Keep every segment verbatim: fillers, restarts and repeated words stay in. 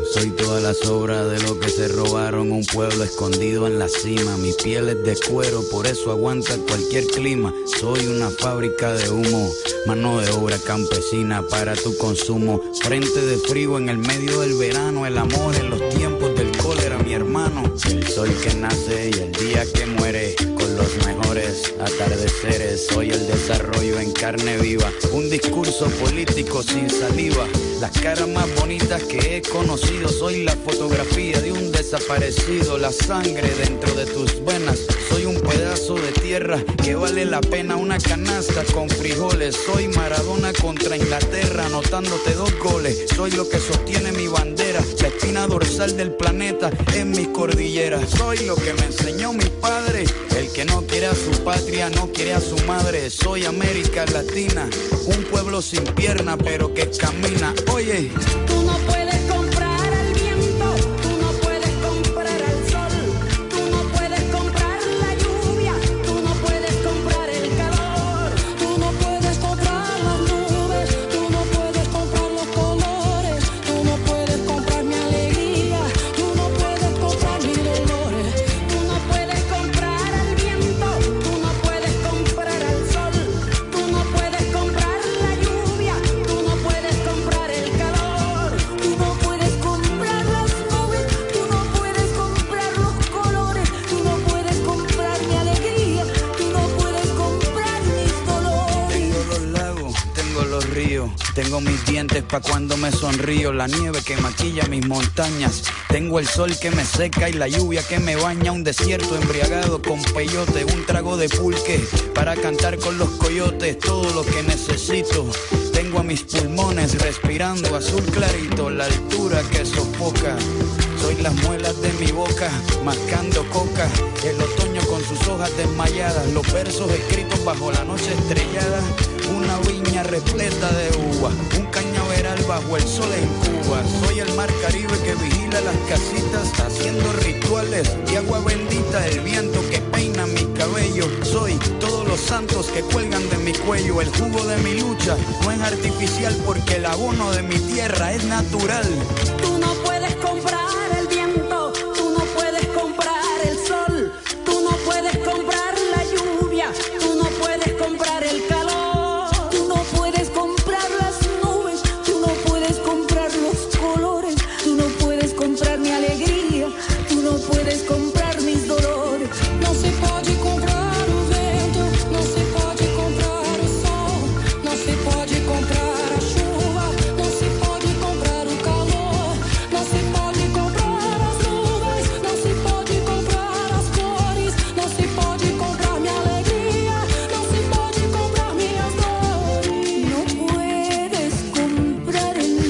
Soy toda la sobra de lo que se robaron, un pueblo escondido en la cima. Mi piel es de cuero, por eso aguanta cualquier clima. Soy una fábrica de humo, mano de obra campesina para tu consumo. Frente de frío en el medio del verano, el amor en los tiempos del cólera, mi hermano. El sol que nace y el día que muere, con los mejores atardeceres. Soy el desarrollo en carne viva, un discurso político sin saliva. Las caras más bonitas que he conocido, soy la fotografía de un desaparecido. La sangre dentro de tus venas, soy un pedazo de tierra que vale la pena una canasta con frijoles. Soy Maradona contra Inglaterra, anotándote dos goles. Soy lo que sostiene mi bandera, la espina dorsal del planeta en mis cordilleras. Soy lo que me enseñó mi padre, el que no quiere a su patria, no quiere a su madre. Soy América Latina, un pueblo sin pierna pero que camina. Oye, tú no puedes comprar al viento, tú no puedes comprar al sol, tú no puedes comprar la lluvia, tú no puedes comprar el calor, tú no puedes comprar las nubes, tú no puedes comprar los colores, tú no puedes comprar mi alegría, tú no puedes comprar mis dolores, tú no puedes comprar al viento, tú no puedes comprar al sol, tú no puedes comprar la lluvia, tú no puedes comprar el calor, tú no puedes comprar las nubes, tú no puedes comprar los colores, tú no puedes comprar mi alegría, tú no puedes comprar mis dolores. tengo los lagos, tengo los ríos, tengo mis dientes pa' cuando me sonrío, la nieve que maquilla mis montañas, tengo el sol que me seca y la lluvia que me baña, un desierto embriagado con peyote, un trago de pulque para cantar con los coyotes, todo lo que necesito. Tengo a mis pulmones respirando azul clarito, la altura que sofoca. Soy las muelas de mi boca, mascando coca. El otoño con sus hojas desmayadas, los versos escritos bajo la noche estrellada. Una viña repleta de uva, un cañaveral bajo el sol en Cuba. Soy el mar Caribe que vigila las casitas, haciendo rituales y agua bendita, el viento que peina mi cabello. Soy todos los santos que cuelgan de mi cuello. El jugo de mi lucha no es artificial porque el abono de mi tierra es natural. Tú no puedes comprar el viento, tú no puedes comprar el sol, tú no puedes comprar la lluvia, tú no puedes comprar el calor, tú no puedes comprar las nubes, tú no puedes comprar los colores, tú no puedes comprar mi alegría, tú no puedes comprar mis dolores. No se pode comprar o vento, não se pode comprar o sol, não se pode comprar a chuva, não se pode comprar o calor, não se pode comprar as nuvens, não se pode comprar as cores, não se pode comprar minha alegria, não se pode comprar minhas dores. Não puedes comprar el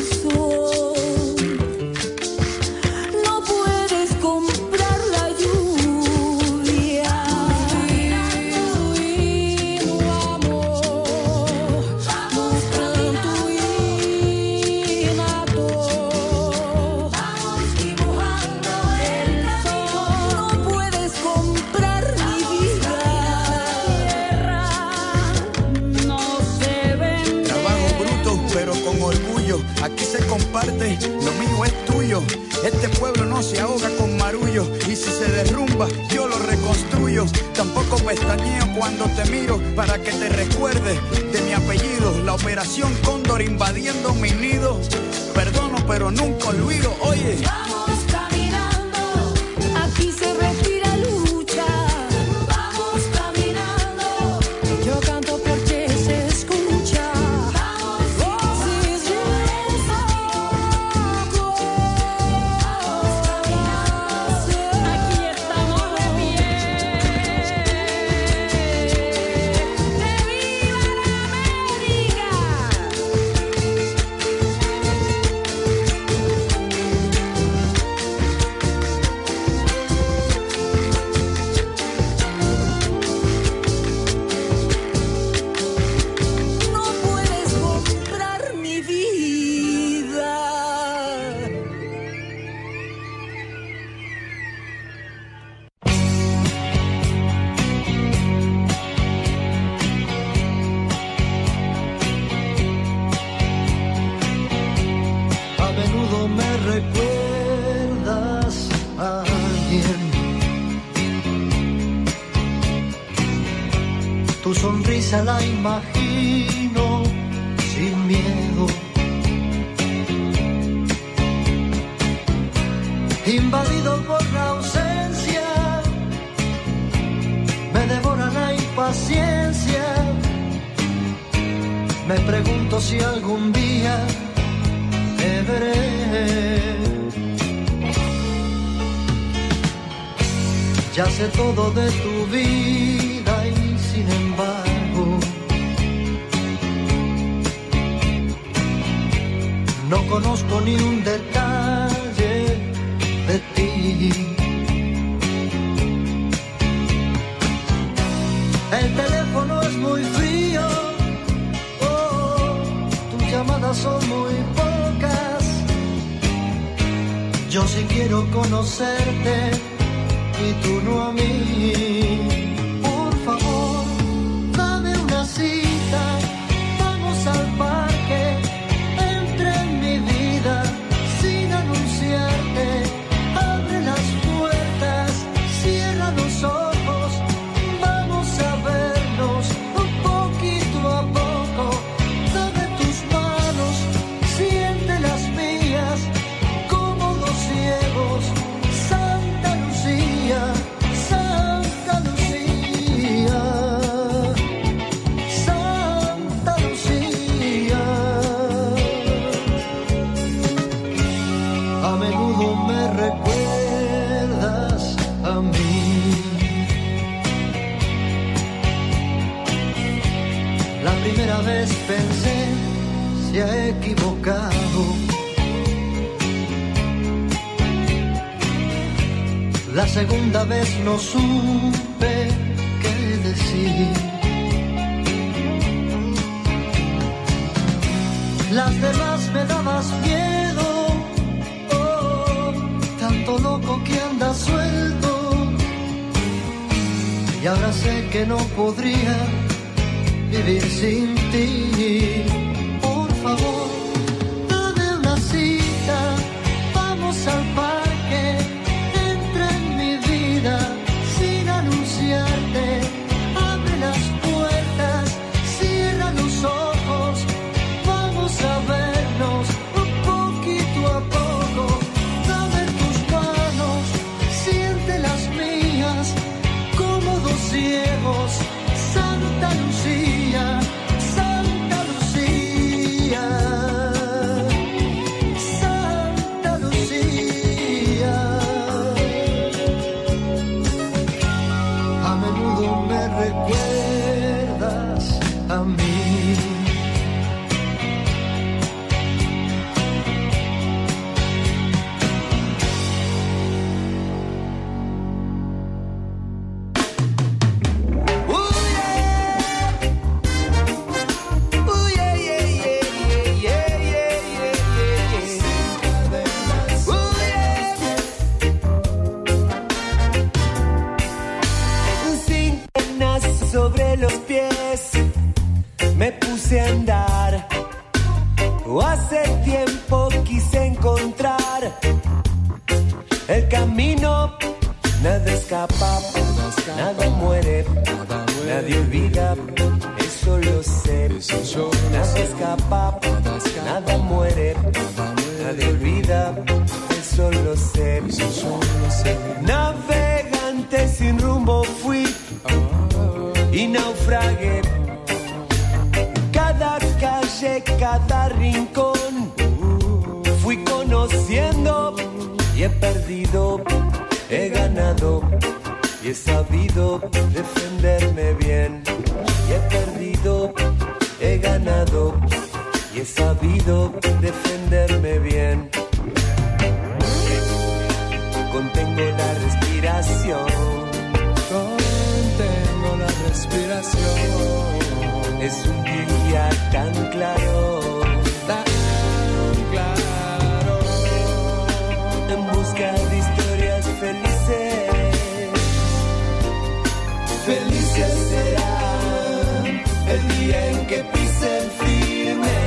sol, não puedes comprar la lluvia. Y no amor, mostrando y nato, vamos dibujando el sol. No puedes comprar mi vida, tierra no se vende. Trabajo bruto pero con orgullo, aquí se comparte, lo mío es tuyo. Este pueblo no se ahoga con marullo, y si se derrumba yo lo reconstruyo. Tampoco pestañeo cuando te miro para que te recuerdes de mi apellido. La operación Cóndor invadiendo mi nido, perdono pero nunca olvido. Oye, Vamos caminando, aquí se respira lucha. Vamos caminando, yo canto porque se escucha. Vamos, si yo saco, aquí estamos de pie. ¡Que viva la América! Tu sonrisa la imagino sin miedo. Invadido por la ausencia, me devora la impaciencia. Me pregunto si algún día te veré. Ya sé todo de tu vida y sin embargo no conozco ni un detalle de ti. El teléfono es muy frío, oh, tus llamadas son muy pocas. Yo sí quiero conocerte y tú no a mí. Por favor, dame una cita, vamos al parque, entra en mi vida sin anunciarte. Abre las puertas, cierra los ojos, vamos a vernos un poquito a poco. Dame tus manos, siente las mías, como dos ciegos. Santa Lucía, Santa Lucía, Santa Lucía. A menudo me recuerdas a mí. La primera vez pensé, se ha equivocado. La segunda vez no supe qué decir. Las demás me dabas miedo, oh, tanto loco que anda suelto. Y ahora sé que no podría vivir sin ti. Por favor, dame una cita, vamos al parque, entra en mi vida sin anunciarte. Abre las puertas, cierra los ojos, vamos a vernos un poquito a poco. Dame tus manos, siente las mías, como dos ciegos. Santa Lucía, Santa Lucía, Santa Lucía. A menudo me recuerdas a mí. Sobre los pies me puse a andar. Hace tiempo quise encontrar el camino. Nada escapa, nada muere, nadie olvida, eso lo sé. Nada escapa, nada muere, nadie olvida, eso lo sé. Navegante sin rumbo fui y naufragué. Cada calle, cada rincón fui conociendo y he perdido, he ganado y he sabido defenderme bien. Y he perdido, he ganado y he sabido defenderme bien. Contengo la respiración, contengo la respiración. Es un día tan claro, tan claro. En busca de historias felices. Felices será el día en que pisen firme.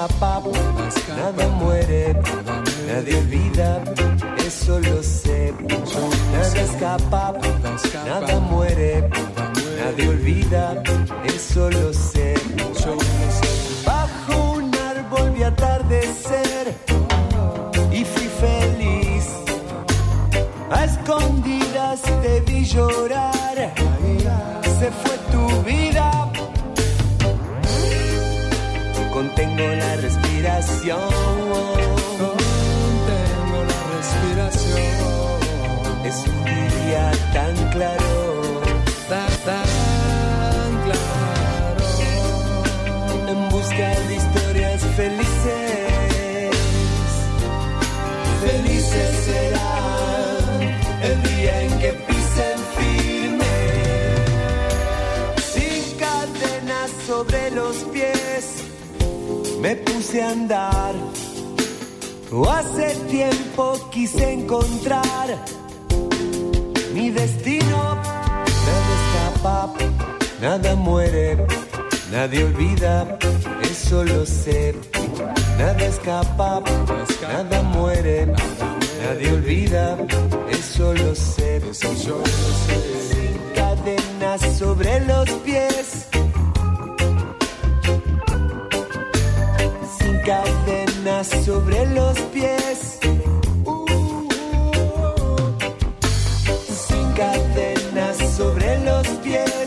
escapa, nada muere, nadie olvida, eso lo sé. Nada escapa, nada muere, nadie olvida, eso lo sé. Bajo un árbol vi atardecer y fui feliz. A escondidas te vi llorar, se fue tu vida. Contengo la respiración, contengo la respiración. Es un día tan claro, tan, tan claro. En busca de historias felices, felices serán el día en que pisen firme, sin cadenas sobre los pies. Me puse a andar, o hace tiempo quise encontrar mi destino. Nada escapa, nada muere, nadie olvida, eso lo sé. Nada escapa, nada muere, nadie olvida, eso lo sé. Sin cadenas sobre los pies, cadenas sobre los pies, sin cadenas sobre los pies,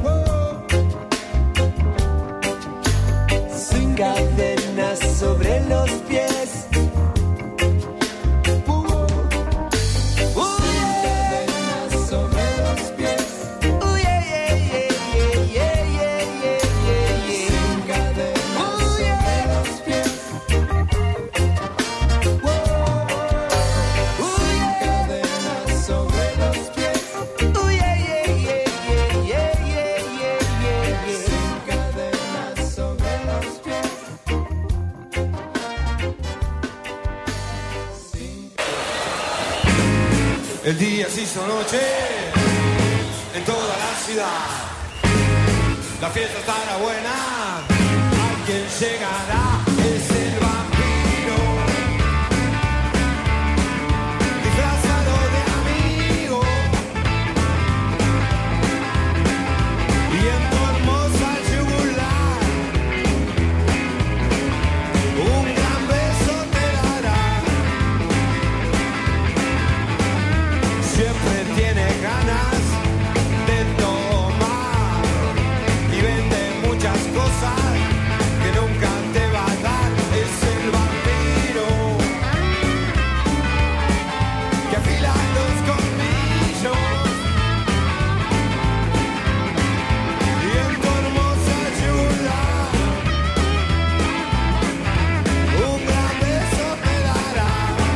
sin cadenas sobre los pies. El día se hizo noche en toda la ciudad. La fiesta estará buena, alguien llegará, es el vampiro. Disfrázalo de amigo y en tu hermosa yugular un gran beso te dará. Siempre tiene ganas de tomar y vende muchas cosas que nunca te va a dar. Es el vampiro que afila los colmillos y en tu hermosa yugular un gran beso te dará.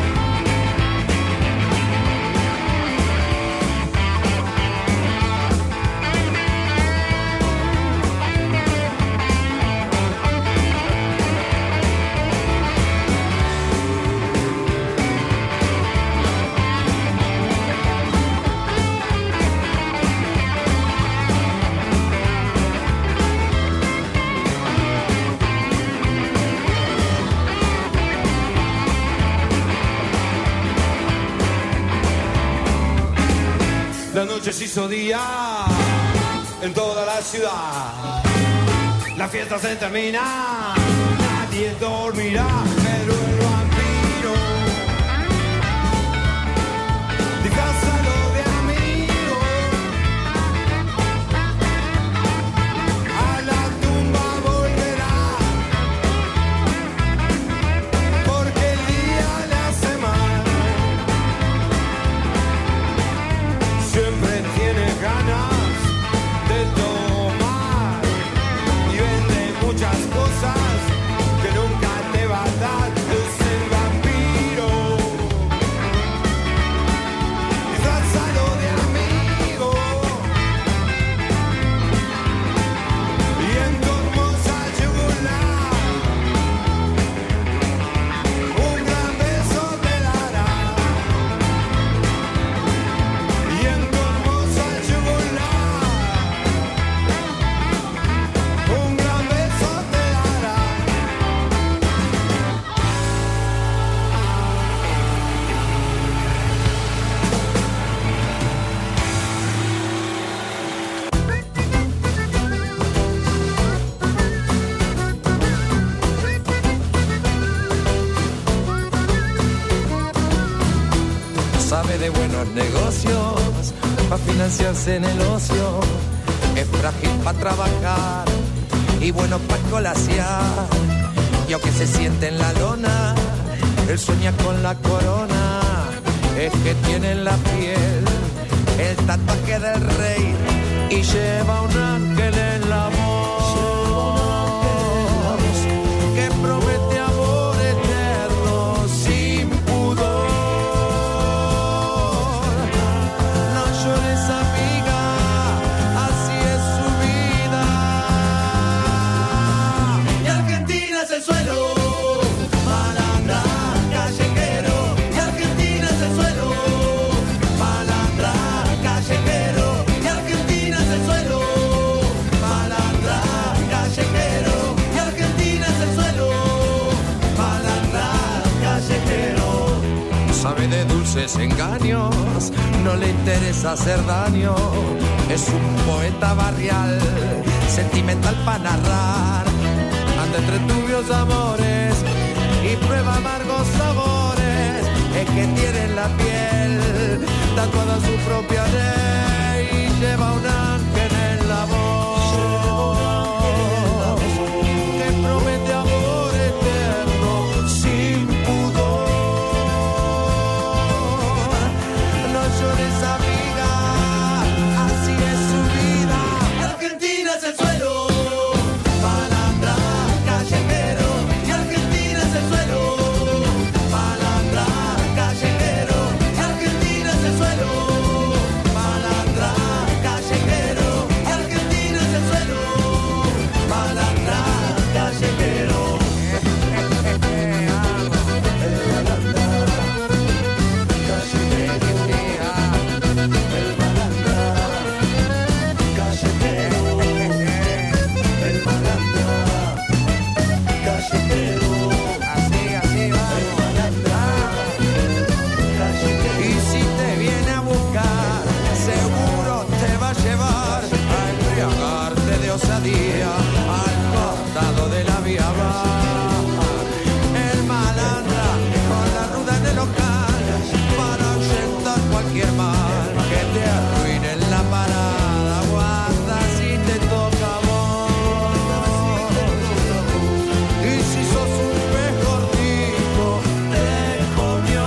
La noche se hizo día en toda la ciudad. La fiesta se termina, nadie dormirá, pero el vampiro disfrázalo de amigo. A la tumba volverá, porque el día le hace mal. Siempre tiene ganas de tomar y vende muchas cosas que nunca te va a dar. Es de buenos negocios, para financiarse en el ocio. Es frágil para trabajar y bueno para colasear. Y aunque se siente en la lona, él sueña con la corona. Es que tiene en la piel el tatuaje del rey y lleva un ángel en la voz que promete amor eterno sin pudor. No llores, amiga, así es su vida. Y Argentina es el suelo para andar callejero. Y Argentina es el suelo para andar callejero. Y Argentina es el suelo para andar callejero. Y Argentina es el suelo para andar callejero. Sabe de dulces engaños, no le interesa hacer daño. Es un poeta barrial, sentimental para narrar. Anda entre turbios amores y prueba amargos sabores. Es que tiene en la piel tatuada su propia ley y lleva un ángel en la voz que promete amor eterno sin pudor. No llores, amiga, así es su vida. Y Argentina es el suelo para andar callejero. Y Argentina es el suelo para andar callejero. Y Argentina es el suelo para andar callejero. Y Argentina es el suelo para andar callejero. Así, así vamos. Y si te viene a buscar, seguro te va a llevar a embriagarte de osadía al costado de la vía baja. El malandra con la ruda en el local para ahuyentar cualquier mal que te arruine en la parada. Aguanta si te toca a vos. Y si sos un pez gordito, te comió.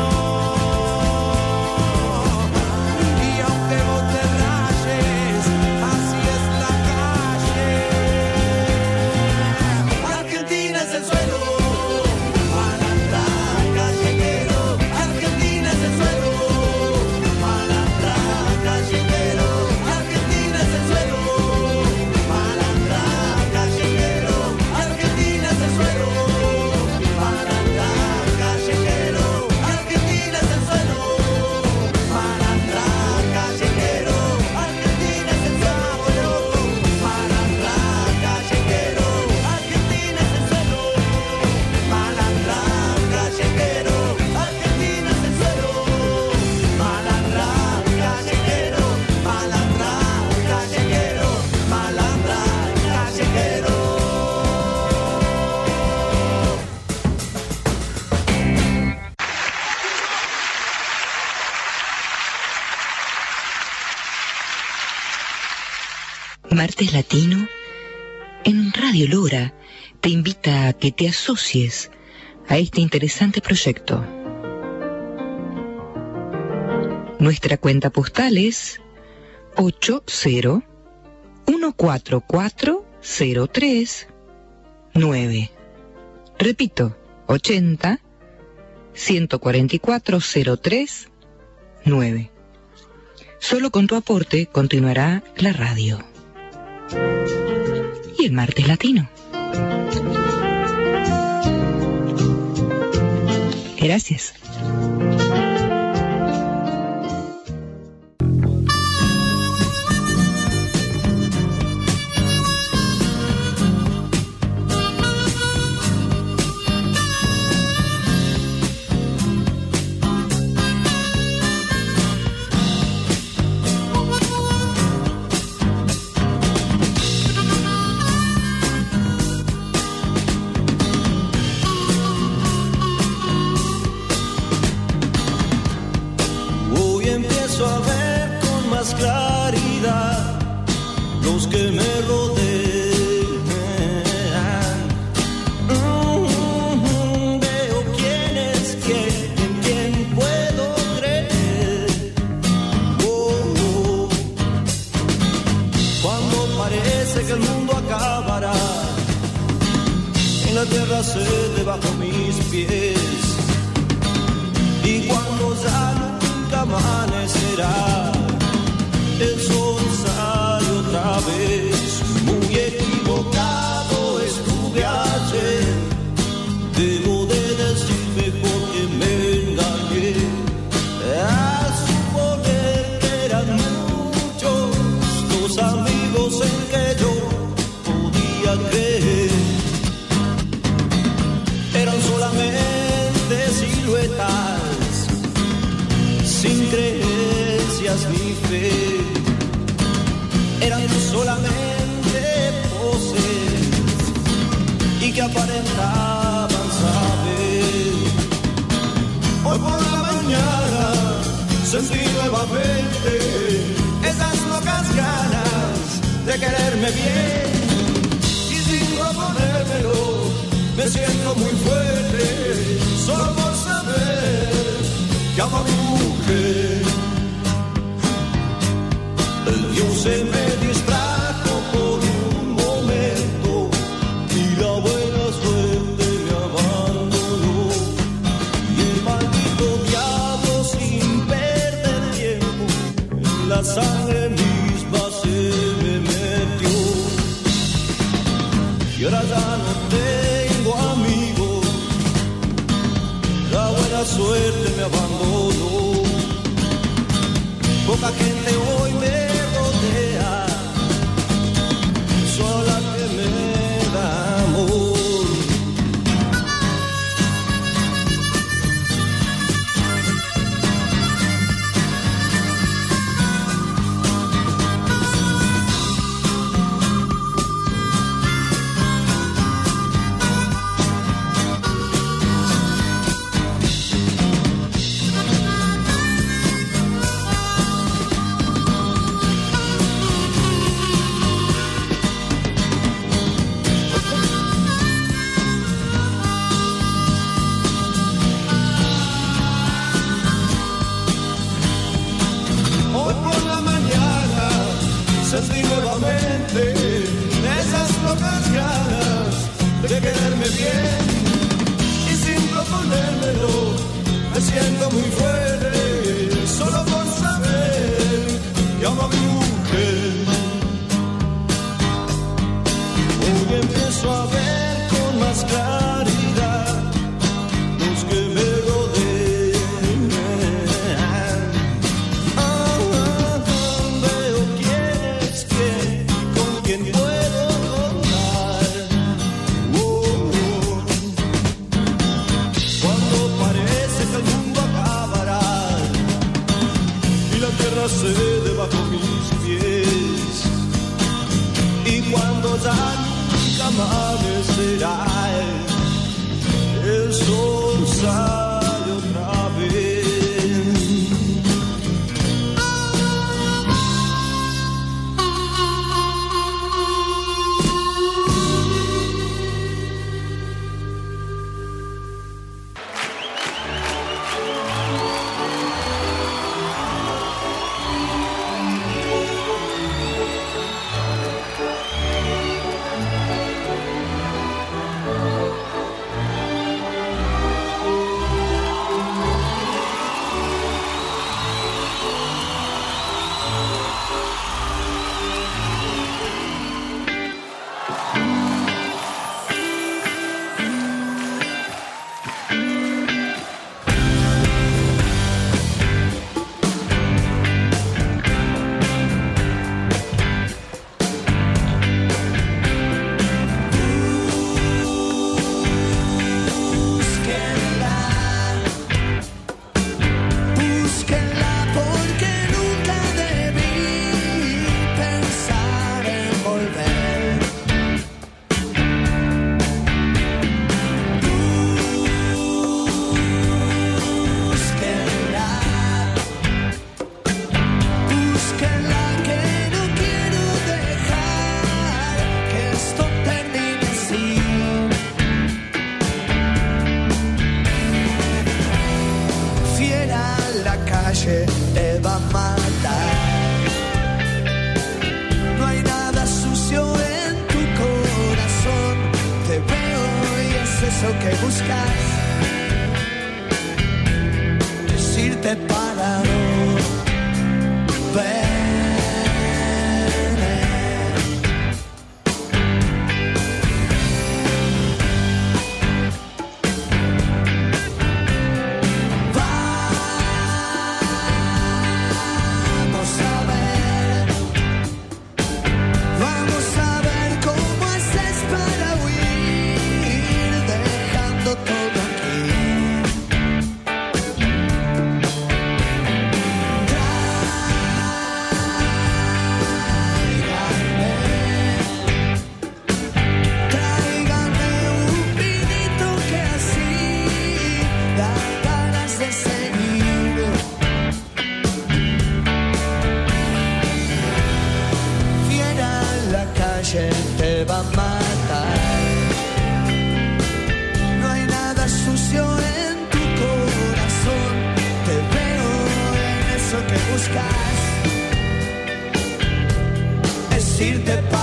Y aunque vos te rayes, así es la calle. Argentina es el suelo para andar callejero. Argentina es el suelo para andar callejero. Argentina es el suelo para andar callejero. Argentina es el suelo para andar callejero. Argentina es el suelo para andar callejero. Argentina es el suelo para andar callejero. Argentina es el suelo para andar callejero. Argentina es el suelo malandra callejero. Malandra callejero. Malandra callejero. Martes Latino en Radio Lora te invita a que te asocies a este interesante proyecto. Nuestra cuenta postal es ocho cero uno cuatro cuatro cero tres nueve. Repito, ochenta ciento cuarenta y cuatro cero tres nueve. Solo con tu aporte continuará la radio. Y el Martes Latino. Gracias. los que me rodean. Mm, veo quién es quién, en quién puedo creer. Oh, oh. Cuando parece que el mundo acabará, en la tierra cede bajo mis pies. Y cuando ya nunca amanecerá, el sol sale otra vez. Muy equivocado estuve ayer, debo de decir mejor que me engañé. A suponer que eran muchos los amigos en que yo podía creer. Eran solamente siluetas, sin creencias ni fe. Eran solamente poses y que aparentaban saber. Hoy por la mañana sentí nuevamente esas locas ganas de quererme bien. Y sin proponérmelo, me siento muy fuerte, solo por saber que amo a mi mujer. El Dios se me distrajo por un momento y la buena suerte me abandonó. Y el maldito diablo, sin perder tiempo, en la sangre misma se me metió. Y ahora ya no tengo amigos, la buena suerte me abandonó. Poca gente hoy me rodea, sola que me da amor. Sentí nuevamente esas locas ganas de quererme bien. Y sin proponérmelo, me siento muy fuerte, solo por saber que amo a mi mujer. Hoy empiezo a ver con más claridad los que me rodean. Ah, ah, veo quién es quién, con quién puedo contar. Oh, oh. Cuando parece que el mundo acabará y la tierra cede bajo mis pies, y cuando ya nunca amanecerá, el sol sale otra vez. buscas, es irte para no ver. Te va a matar. No hay nada sucio en tu corazón. Te veo en eso que buscas. Es irte para